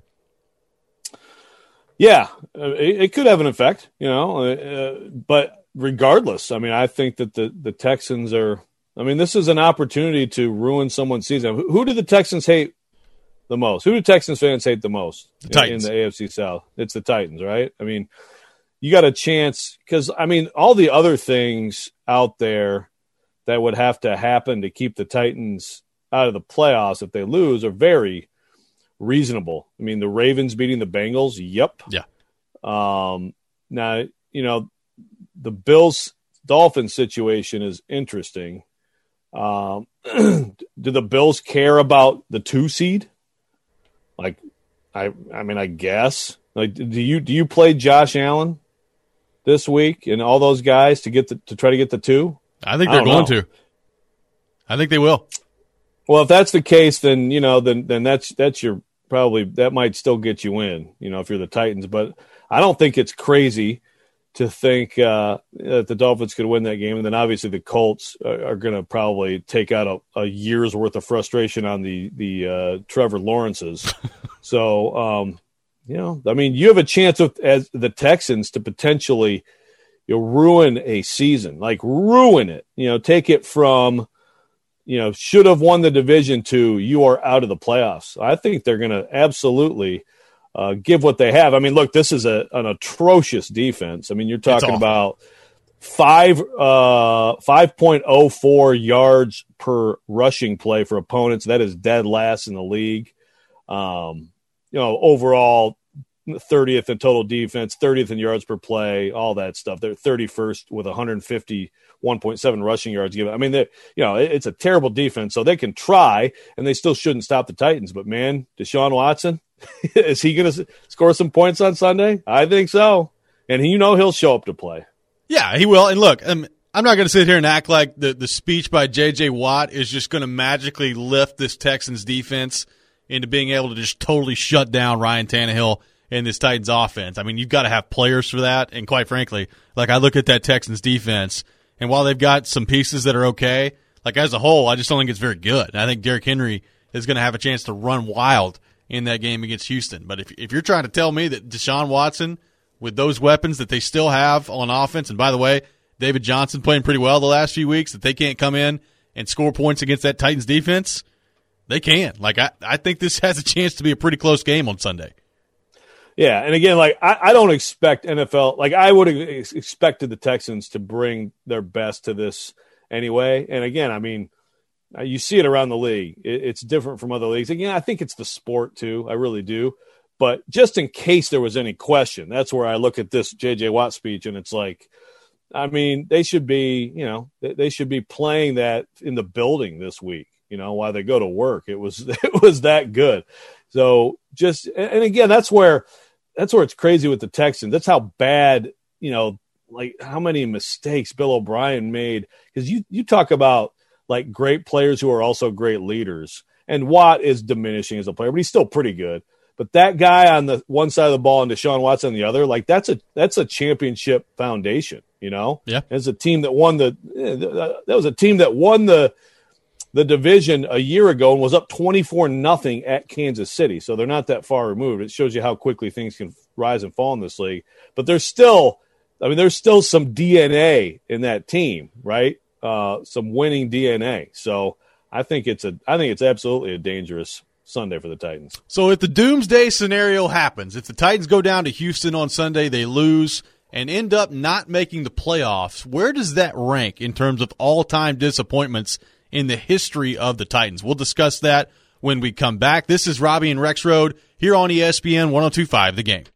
Yeah, it, it could have an effect, you know. Uh, but regardless, I mean, I think that the, the Texans are – I mean, this is an opportunity to ruin someone's season. Who, who do the Texans hate the most? Who do Texans fans hate the most the in, Titans. in the A F C South? It's the Titans, right? I mean, you got a chance because, I mean, all the other things out there that would have to happen to keep the Titans out of the playoffs if they lose are very reasonable. I mean, the Ravens beating the Bengals, yep. Yeah. Um, now, you know, the Bills-Dolphins situation is interesting. Um, do the Bills care about the two seed? Like, I, I mean, I guess. Like, do you do you play Josh Allen this week and all those guys to get the, to try to get the two? I think they're I going know. to. I think they will. Well, if that's the case, then you know, then then that's that's your probably that might still get you in. You know, if you're the Titans, but I don't think it's crazy to think uh, that the Dolphins could win that game, and then obviously the Colts are, are going to probably take out a, a year's worth of frustration on the the uh, Trevor Lawrences. so, um, you know, I mean, you have a chance with, as the Texans to potentially you know, ruin a season, like ruin it. You know, take it from you know should have won the division to you are out of the playoffs. I think they're going to absolutely. Uh, give what they have. I mean, look, this is a, an atrocious defense. I mean, you're talking about five uh five point oh four yards per rushing play for opponents. That is dead last in the league. Um, you know, overall thirtieth in total defense, thirtieth in yards per play, all that stuff. They're thirty-first with one fifty-one point seven rushing yards given. I mean, you know, it's a terrible defense, so they can try, and they still shouldn't stop the Titans. But, man, Deshaun Watson, is he going to score some points on Sunday? I think so. And you know he'll show up to play. Yeah, he will. And, look, um, I'm not going to sit here and act like the, the speech by J J. Watt is just going to magically lift this Texans defense into being able to just totally shut down Ryan Tannehill in this Titans offense. I mean, you've got to have players for that. And quite frankly, like I look at that Texans defense, and while they've got some pieces that are okay, like as a whole, I just don't think it's very good. And I think Derrick Henry is going to have a chance to run wild in that game against Houston. But if if you're trying to tell me that Deshaun Watson, with those weapons that they still have on offense, and by the way, David Johnson playing pretty well the last few weeks, that they can't come in and score points against that Titans defense, they can. Like I, I think this has a chance to be a pretty close game on Sunday. Yeah, and again, like I, I don't expect N F L – like I would have ex- expected the Texans to bring their best to this anyway. And again, I mean, you see it around the league. It, it's different from other leagues. Again, I think it's the sport too. I really do. But just in case there was any question, that's where I look at this J J. Watt speech, and it's like, I mean, they should be, you know, they should be playing that in the building this week, you know, while they go to work. It was it was that good. So just – and again, that's where – That's where it's crazy with the Texans. That's how bad, you know, like how many mistakes Bill O'Brien made. Because you, you talk about like great players who are also great leaders. And Watt is diminishing as a player, but he's still pretty good. But that guy on the one side of the ball and Deshaun Watson on the other, like that's a that's a championship foundation, you know? Yeah. It's a team that won the – that was a team that won the – the division a year ago and was up twenty-four nothing at Kansas City. So they're not that far removed. It shows you how quickly things can rise and fall in this league. But there's still, I mean, there's still some D N A in that team, right? Uh, some winning D N A. So I think it's a, I think it's absolutely a dangerous Sunday for the Titans. So if the doomsday scenario happens, if the Titans go down to Houston on Sunday, they lose and end up not making the playoffs, where does that rank in terms of all-time disappointments in the history of the Titans? We'll discuss that when we come back. This is Robbie and Rex Road here on E S P N one oh two point five The Game.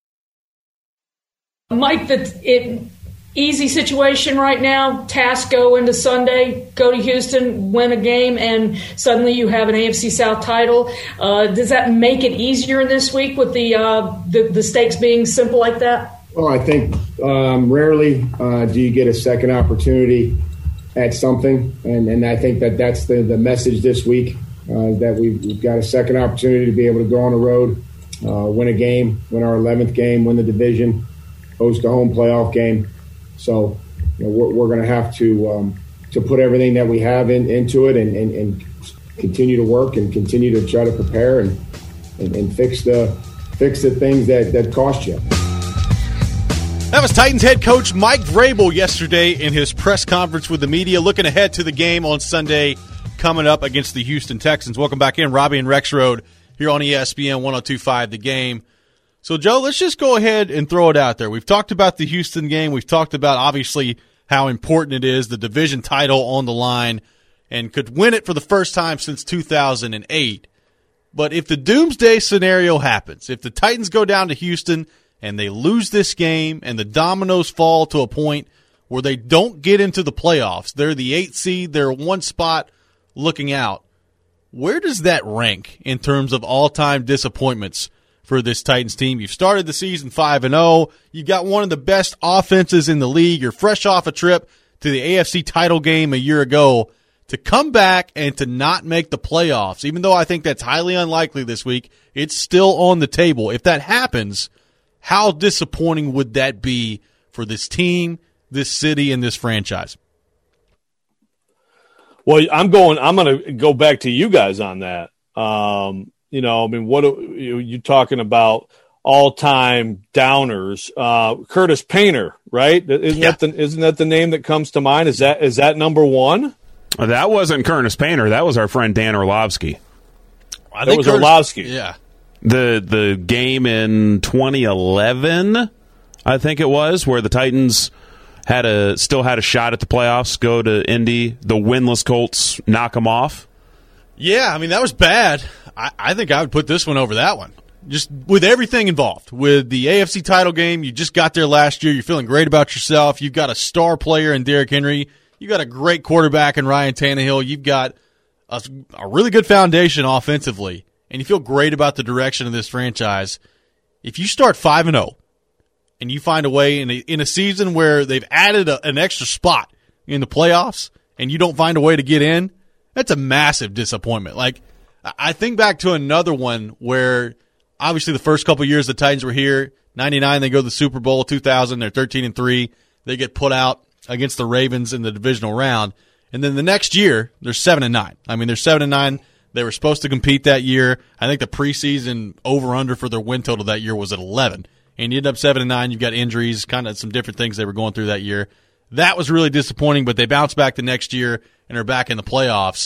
Mike, the it, easy situation right now. Task go into Sunday, go to Houston, win a game, and suddenly you have an A F C South title. Uh, does that make it easier this week with the, uh, the, the stakes being simple like that? Well, I think um, rarely uh, do you get a second opportunity at something, and, and I think that that's the, the message this week, uh, that we've, we've got a second opportunity to be able to go on the road, uh, win a game, win our eleventh game, win the division, host a home playoff game. So you know, we're, we're going to have to um, to put everything that we have in, into it and, and, and continue to work and continue to try to prepare and, and, and fix the fix the things that, that cost you. That was Titans head coach Mike Vrabel yesterday in his press conference with the media, looking ahead to the game on Sunday coming up against the Houston Texans. Welcome back in, Robbie and Rex Road here on E S P N one oh two point five The Game. So, Joe, let's just go ahead and throw it out there. We've talked about the Houston game. We've talked about, obviously, how important it is, the division title on the line, and could win it for the first time since two thousand eight. But if the doomsday scenario happens, if the Titans go down to Houston and they lose this game and the dominoes fall to a point where they don't get into the playoffs, they're the eighth seed, they're one spot looking out, where does that rank in terms of all-time disappointments for this Titans team? You've started the season five and oh. You've got one of the best offenses in the league. You're fresh off a trip to the A F C title game a year ago. To come back and to not make the playoffs, even though I think that's highly unlikely this week, it's still on the table. If that happens, how disappointing would that be for this team, this city, and this franchise? Well, I'm going. I'm going to go back to you guys on that. Um, you know, I mean, what are you, you talking about? All-time downers, uh, Curtis Painter, right? Isn't Yeah. that the, isn't that the name that comes to mind? Is that is that number one? That wasn't Curtis Painter. That was our friend Dan Orlovsky. I That was Curtis- Orlovsky. Yeah. The the game in twenty eleven, I think it was, where the Titans had a still had a shot at the playoffs, go to Indy, the winless Colts knock them off. Yeah, I mean, that was bad. I, I think I would put this one over that one. Just with everything involved. With the A F C title game, you just got there last year. You're feeling great about yourself. You've got a star player in Derrick Henry. You've got a great quarterback in Ryan Tannehill. You've got a, a really good foundation offensively, and you feel great about the direction of this franchise. If you start five and oh and you find a way in a, in a season where they've added a, an extra spot in the playoffs and you don't find a way to get in, that's a massive disappointment. Like, I think back to another one where obviously the first couple of years the Titans were here, ninety-nine they go to the Super Bowl, two thousand they're thirteen and three, they get put out against the Ravens in the divisional round, and then the next year they're seven and nine. I mean, they're seven and nine. They were supposed to compete that year. I think the preseason over-under for their win total that year was at eleven. And you end up seven and nine. You've got injuries, kind of some different things they were going through that year. That was really disappointing, but they bounced back the next year and are back in the playoffs.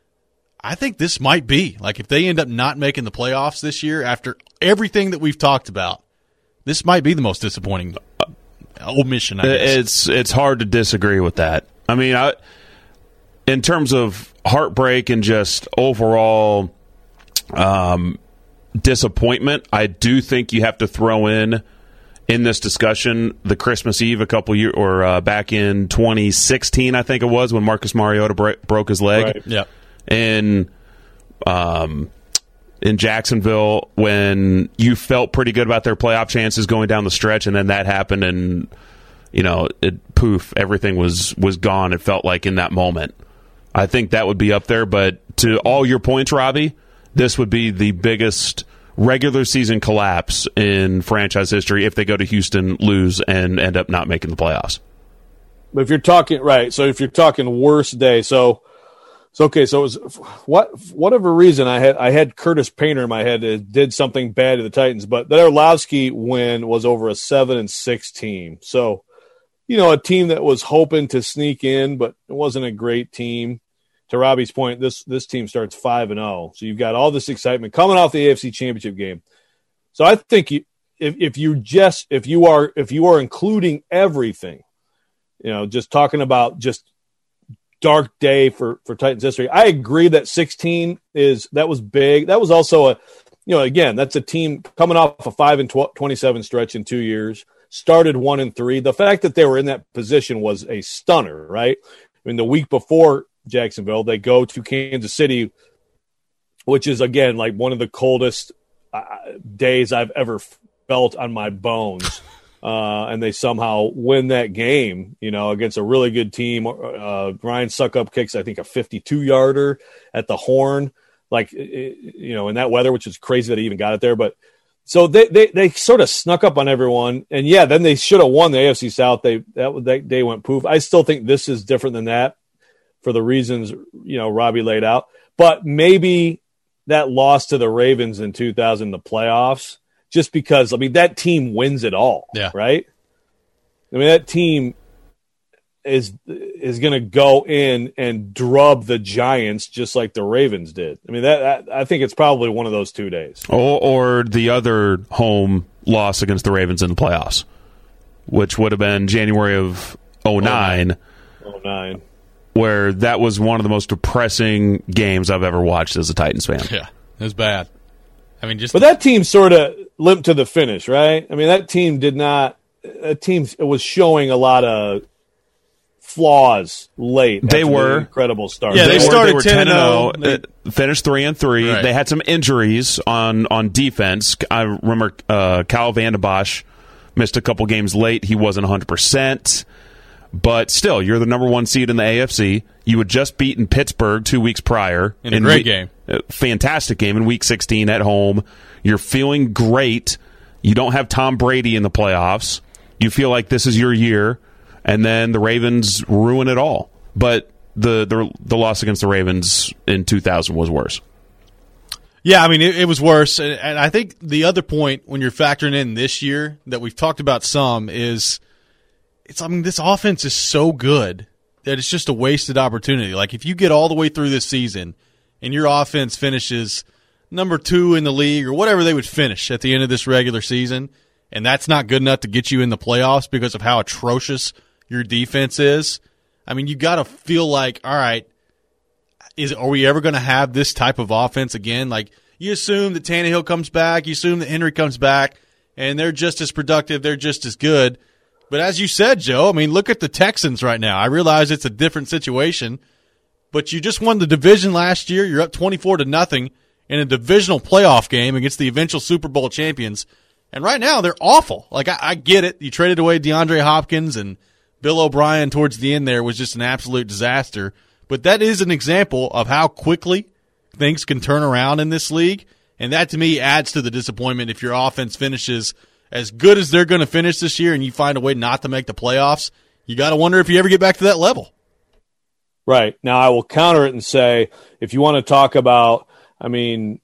I think this might be. Like, if they end up not making the playoffs this year after everything that we've talked about, this might be the most disappointing omission, I guess. It's, it's hard to disagree with that. I mean, I, in terms of heartbreak and just overall um, disappointment, I do think you have to throw in in this discussion the Christmas Eve a couple years or uh, back in twenty sixteen, I think it was, when Marcus Mariota bro- broke his leg. Right. Yep. In um, in Jacksonville, when you felt pretty good about their playoff chances going down the stretch, and then that happened, and you know, it poof, everything was was gone. It felt like in that moment. I think that would be up there. But to all your points, Robbie, this would be the biggest regular season collapse in franchise history if they go to Houston, lose, and end up not making the playoffs. But if you're talking right, so if you're talking worst day, so so okay, so it was what whatever reason I had I had Curtis Painter in my head that did something bad to the Titans, but the Orlovsky win was over a seven and six team. So, you know, a team that was hoping to sneak in, but it wasn't a great team. To Robbie's point, this this team starts five and oh, so you've got all this excitement coming off the A F C Championship game. So I think you, if if you just if you are if you are including everything, you know, just talking about just dark day for for Titans history, I agree that sixteen is that was big. That was also a, you know, again, that's a team coming off a five and twenty-seven stretch in two years. Started one and three. The fact that they were in that position was a stunner, right? I mean, the week before Jacksonville, they go to Kansas City, which is, again, like one of the coldest uh, days I've ever felt on my bones. Uh, and they somehow win that game, you know, against a really good team. Uh, Ryan Suckup kicks, I think, a fifty-two yarder at the horn, like, you know, in that weather, which is crazy that he even got it there. But so they, they, they sort of snuck up on everyone. And, yeah, then they should have won the A F C South. They that, that day went poof. I still think this is different than that, for the reasons, you know, Robbie laid out. But maybe that loss to the Ravens in two thousand in the playoffs, just because, I mean, that team wins it all, yeah. Right? I mean, that team is is going to go in and drub the Giants just like the Ravens did. I mean, that, that I think it's probably one of those two days. Or, or the other home loss against the Ravens in the playoffs, which would have been January of oh nine. oh nine. Where that was one of the most depressing games I've ever watched as a Titans fan. Yeah, it was bad. I mean, just but that team sort of limped to the finish, right? I mean, that team did not. That team was showing a lot of flaws late. They were an incredible start. Yeah, they, they were, started they were ten and oh, They finished three and three. Right. They had some injuries on on defense. I remember uh, Kyle Van Bosch missed a couple games late. He wasn't one hundred percent. But still, you're the number one seed in the A F C. You had just beaten Pittsburgh two weeks prior. In a in great week, game. A fantastic game in Week sixteen at home. You're feeling great. You don't have Tom Brady in the playoffs. You feel like this is your year. And then the Ravens ruin it all. But the the, the loss against the Ravens in two thousand was worse. Yeah, I mean, it, it was worse. And, and I think the other point when you're factoring in this year that we've talked about some is – It's, I mean, this offense is so good that it's just a wasted opportunity. Like, if you get all the way through this season and your offense finishes number two in the league or whatever they would finish at the end of this regular season, and that's not good enough to get you in the playoffs because of how atrocious your defense is, I mean, you got to feel like, all right, is are we ever going to have this type of offense again? Like, you assume that Tannehill comes back, you assume that Henry comes back, and they're just as productive, they're just as good. But as you said, Joe, I mean, look at the Texans right now. I realize it's a different situation, but you just won the division last year. You're up twenty-four to nothing in a divisional playoff game against the eventual Super Bowl champions. And right now, they're awful. Like, I, I get it. You traded away DeAndre Hopkins, and Bill O'Brien towards the end there was just an absolute disaster. But that is an example of how quickly things can turn around in this league. And that, to me, adds to the disappointment if your offense finishes as good as they're going to finish this year and you find a way not to make the playoffs. You got to wonder if you ever get back to that level. Right. Now, I will counter it and say, if you want to talk about, I mean,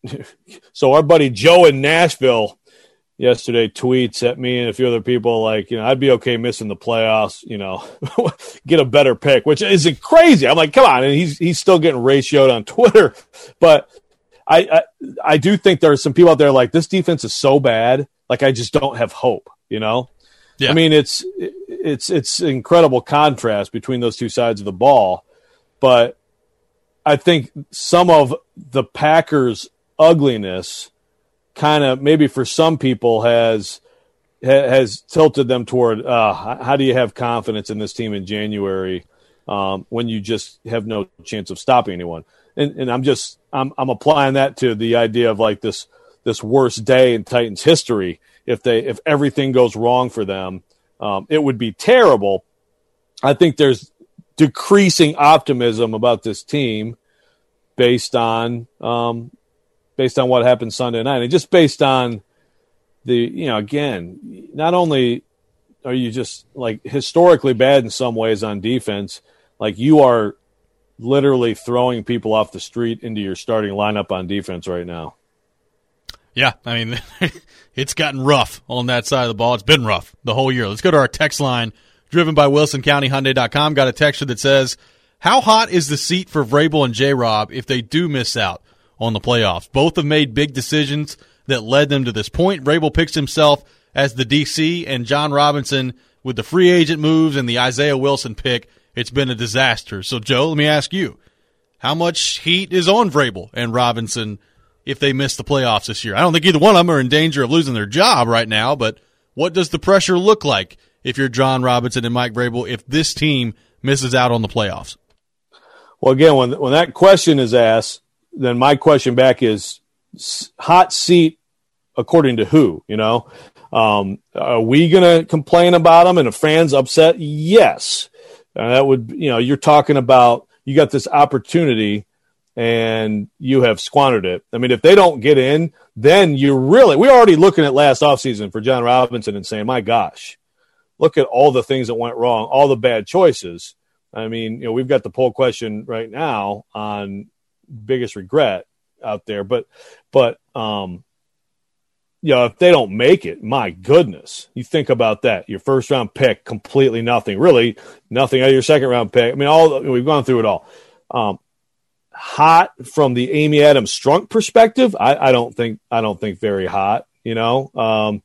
so our buddy Joe in Nashville yesterday tweets at me and a few other people like, you know, I'd be okay missing the playoffs, you know, get a better pick, which isn't crazy. I'm like, come on. And he's, he's still getting ratioed on Twitter. But I, I, I do think there are some people out there like, this defense is so bad. Like, I just don't have hope, you know? Yeah. I mean, it's, it's, it's incredible contrast between those two sides of the ball. But I think some of the Packers' ugliness kind of maybe for some people has has tilted them toward uh, how do you have confidence in this team in January um, when you just have no chance of stopping anyone? And, and I'm just I'm I'm applying that to the idea of like this this worst day in Titans history. If they if everything goes wrong for them, um, it would be terrible. I think there's decreasing optimism about this team based on um, based on what happened Sunday night, and just based on the, you know, again, not only are you just like historically bad in some ways on defense, like you are literally throwing people off the street into your starting lineup on defense right now. Yeah, I mean, it's gotten rough on that side of the ball. It's been rough the whole year. Let's go to our text line, driven by Wilson County Hyundai dot com. Got a texture that says, how hot is the seat for Vrabel and J-Rob if they do miss out on the playoffs? Both have made big decisions that led them to this point. Vrabel picks himself as the D C, and John Robinson with the free agent moves and the Isaiah Wilson pick, it's been a disaster. So, Joe, let me ask you, how much heat is on Vrabel and Robinson if they miss the playoffs this year? I don't think either one of them are in danger of losing their job right now, but what does the pressure look like if you're John Robinson and Mike Vrabel if this team misses out on the playoffs? Well, again, when when that question is asked, then my question back is hot seat according to who, you know? Um, are we going to complain about them and the fans upset? Yes. Uh, that would, you know, you're talking about you got this opportunity and you have squandered it. I mean, if they don't get in, then you're really – we're already looking at last offseason for John Robinson and saying, my gosh, look at all the things that went wrong, all the bad choices. I mean, you know, we've got the poll question right now on biggest regret out there. But, but um, you know, if they don't make it, my goodness, you think about that. Your first-round pick, completely nothing. Really nothing out of your second-round pick. I mean, all we've gone through it all. Um, hot from the Amy Adams Strunk perspective, I, I don't think I don't think very hot. You know, um,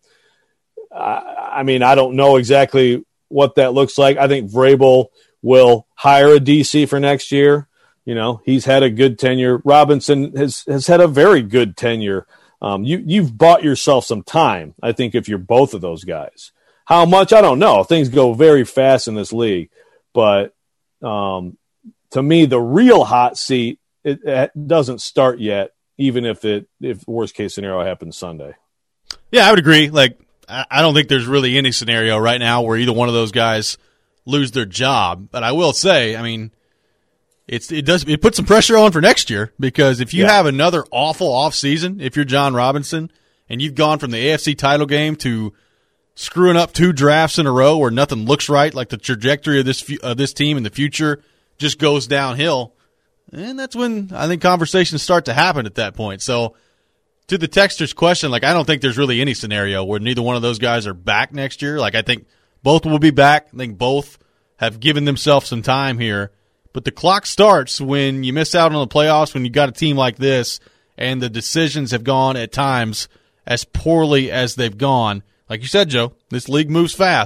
I, I mean, I don't know exactly what that looks like. I think Vrabel will hire a D C for next year. You know, he's had a good tenure. Robinson has has had a very good tenure. Um, you you've bought yourself some time, I think, if you're both of those guys. How much, I don't know. Things go very fast in this league, but um, to me, the real hot seat it, it doesn't start yet, even if it if worst case scenario happens Sunday. Yeah, I would agree. Like, I don't think there's really any scenario right now where either one of those guys lose their job. But I will say, I mean, it's it does it puts some pressure on for next year, because if you yeah. have another awful offseason, if you're John Robinson and you've gone from the A F C title game to screwing up two drafts in a row where nothing looks right, like the trajectory of this of this team in the future just goes downhill, and that's when I think conversations start to happen at that point. So to the texter's question, like, I don't think there's really any scenario where neither one of those guys are back next year. Like, I think both will be back. I think both have given themselves some time here. But the clock starts when you miss out on the playoffs, when you got a team like this, and the decisions have gone at times as poorly as they've gone. Like you said, Joe, this league moves fast,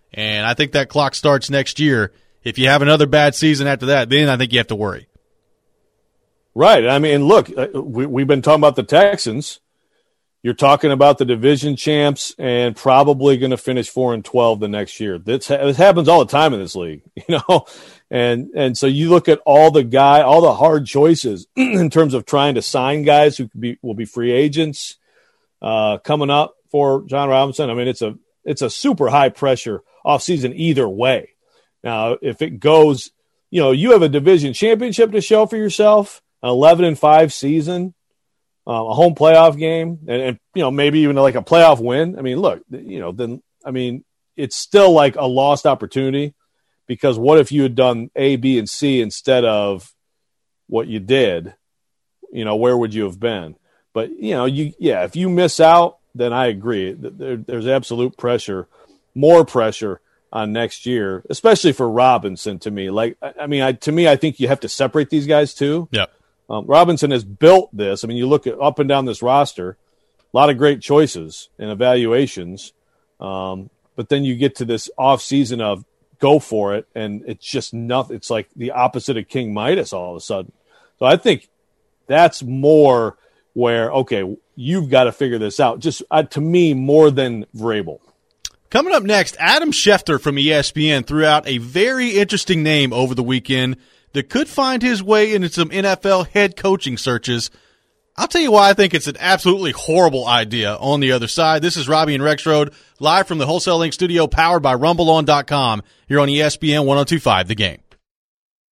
And I think that clock starts next year. If you have another bad season after that, then I think you have to worry. Right. I mean, look, we, we've been talking about the Texans. You're talking about the division champs and probably going to finish four and twelve the next year. This, this happens all the time in this league, you know. And and so you look at all the guy, all the hard choices in terms of trying to sign guys who could be will be free agents uh, coming up for John Robinson. I mean, it's a it's a super high pressure offseason either way. Now, if it goes, you know, you have a division championship to show for yourself, an eleven and five season. Um, a home playoff game, and, and you know maybe even like a playoff win. I mean, look, you know, then I mean, it's still like a lost opportunity because what if you had done A, B, and C instead of what you did? You know, where would you have been? But you know, you yeah, if you miss out, then I agree. There, there's absolute pressure, more pressure on next year, especially for Robinson. To me, like I mean, I, to me, I think you have to separate these guys too. Yeah. Um, Robinson has built this. I mean, you look at up and down this roster, a lot of great choices and evaluations. Um, but then you get to this off season of go for it. And it's just nothing. It's like the opposite of King Midas all of a sudden. So I think that's more where, okay, you've got to figure this out. Just uh, to me, more than Vrabel. Coming up next, Adam Schefter from E S P N threw out a very interesting name over the weekend that could find his way into some N F L head coaching searches. I'll tell you why I think it's an absolutely horrible idea on the other side. This is Robbie and Rexroad, live from the Wholesale Link studio, powered by Rumble On dot com, here on E S P N one oh two point five The Game.